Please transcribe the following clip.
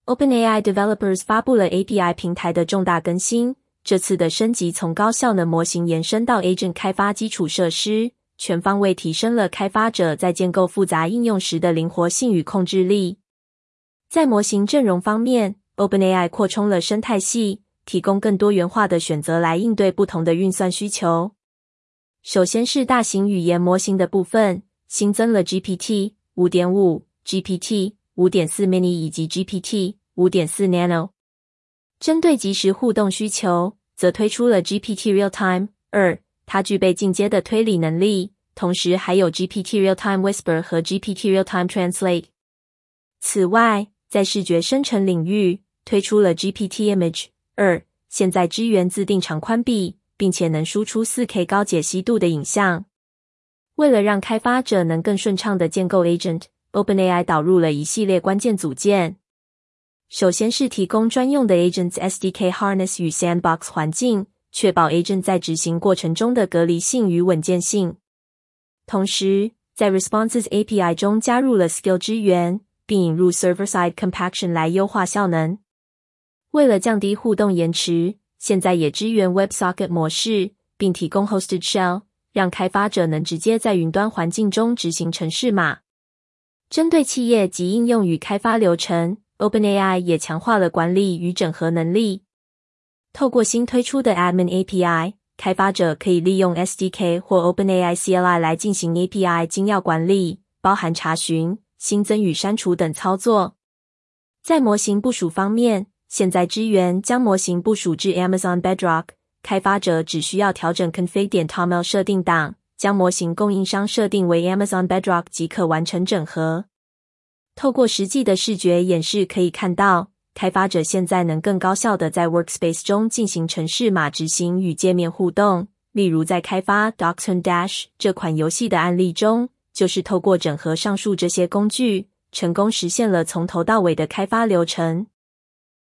OpenAI Developers 发布了 API 平台的重大更新，这次的升级从高效能模型延伸到 Agent 开发基础设施，全方位提升了开发者在建构复杂应用时的灵活性与控制力。在模型阵容方面， OpenAI 扩充了生态系，提供更多元化的选择来应对不同的运算需求。首先是大型语言模型的部分，新增了 GPT 5.5、GPT 5.4 mini 以及 GPT 5.4 Nano。针对即时互动需求，则推出了 GPT Realtime 2，它具备进阶的推理能力，同时还有 GPT Realtime Whisper 和 GPT Realtime Translate。此外，在视觉生成领域，推出了 GPT Image 2，现在支援自定长宽比，并且能输出 4K 高解析度的影像。为了让开发者能更顺畅地建构 Agent， OpenAI 导入了一系列关键组件。首先是提供专用的 Agents SDK Harness 与 Sandbox 环境，确保 Agent 在执行过程中的隔离性与稳健性。同时，在 Responses API 中加入了 Skill 支援，并引入 Server-Side Compaction 来优化效能。为了降低互动延迟，现在也支援 WebSocket 模式，并提供 Hosted Shell， 让开发者能直接在云端环境中执行程式码。针对企业及应用与开发流程， OpenAI 也强化了管理与整合能力。透过新推出的 Admin API， 开发者可以利用 SDK 或 OpenAI CLI 来进行 API 精要管理，包含查询、新增与删除等操作。在模型部署方面，现在支援将模型部署至 Amazon Bedrock， 开发者只需要调整 config.toml 设定档，将模型供应商设定为 Amazon Bedrock 即可完成整合。透过实际的视觉演示可以看到，开发者现在能更高效地在 Workspace 中进行程式码执行与界面互动。例如在开发 Dachshund Dash 这款游戏的案例中，就是透过整合上述这些工具，成功实现了从头到尾的开发流程。